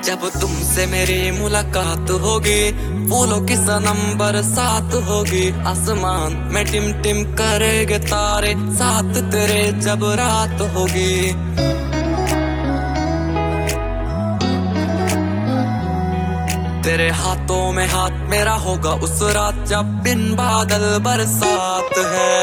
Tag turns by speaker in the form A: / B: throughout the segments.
A: जब तुमसे मेरी मुलाकात होगी, फूलों की सनम बरसात होगी। आसमान में टिम टिम करेंगे तारे, साथ तेरे जब रात होगी। तेरे हाथों में हाथ मेरा होगा उस रात, जब बिन बादल बरसात है।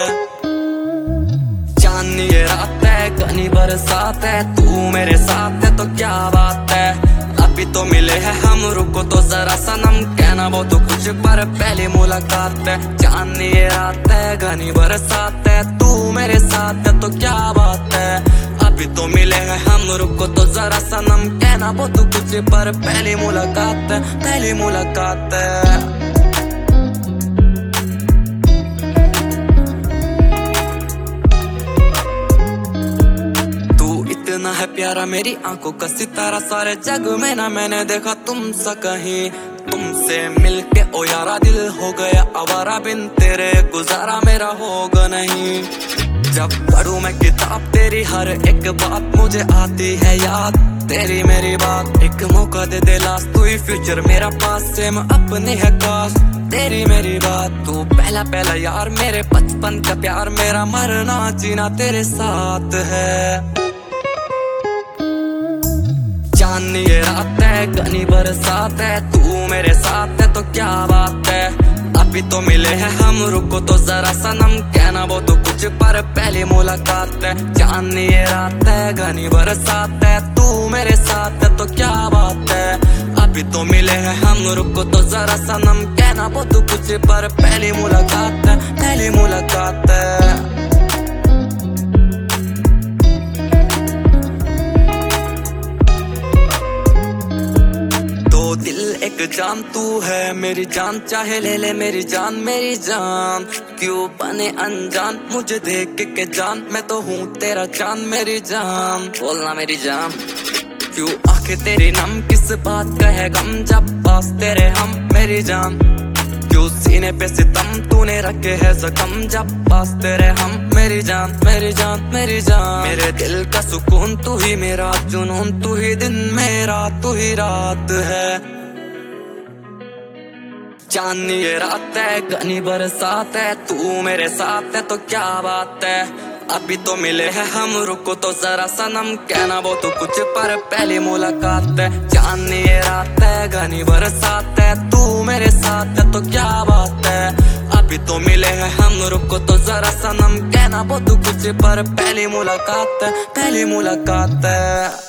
A: चांदनी ये रात है, घनी बरसात है, तू मेरे साथ है तो क्या बात है। अभी तो मिले हैं हम, रुको तो जरा सनम, कहना वो तो कुछ पर पहली मुलाकात है। चांदनी ये रात है, घनी बरसात है, तू मेरे साथ है तो क्या बात है। अभी तो मिले हैं हम, रुको तो जरा सनम, कहना वो तो कुछ पर पहली मुलाकात है, पहली मुलाकात है। इतना है प्यारा मेरी आंखों का सितारा, सारे जग में ना मैंने देखा तुम सा कहीं। तुमसे मिलके ओ यारा दिल हो गया आवारा, बिन तेरे गुजारा मेरा होगा नहीं। जब पढ़ूं मैं किताब तेरी, हर एक बात मुझे आती है याद। तेरी मेरी बात एक मौका दे दे लास्ट, तू ही फ्यूचर मेरा पास, सेम अपने है काश। तेरी मेरी बात तू पहला पहला यार, मेरे बचपन का प्यार, मेरा मरना जीना तेरे साथ है। चांदनी ये रात है, घनी बरसात है, तू मेरे साथ है तो क्या बात है। अभी तो मिले हैं हम, रुको तो जरा सनम, कहना वो तो कुछ पर पहली मुलाकात है। चांदनी ये रात है, घनी बरसात है, तू मेरे साथ है तो क्या बात है। अभी तो मिले हैं हम, रुको तो जरा सनम, कहना वो तो कुछ पर पहली मुलाकात है, पहली मुलाकात है। दिल एक जान तू है मेरी जान, चाहे ले ले मेरी जान, मेरी जान। क्यों बने अनजान मुझे देख के जान, मैं तो हूँ तेरा चांद मेरी जान। बोलना मेरी जान, क्यों आंखें तेरी नम, किस बात का है गम, जब पास तेरे हम मेरी जान। क्यों सीने पे सितम तूने रखे है जख्म, जब पास तेरे हम मेरी जान, मेरी जान, मेरी जान। मेरे दिल का सुकून तू ही, मेरा जुनून तू ही, दिन मेरा तू ही रात है। चांदनी ये रात है, घनी बरसात है, तू मेरे साथ है तो क्या बात है। अभी तो मिले हैं हम, रुको तो जरा सनम, कहना वो तो कुछ पर पहली मुलाकात है। चांदनी ये रात है, घनी बरसात है, तू मेरे साथ है तो क्या बात है। अभी तो मिले हैं हम, रुको तो जरा सनम, कहना वो तो कुछ पर पहली मुलाकात है, पहली मुलाकात है।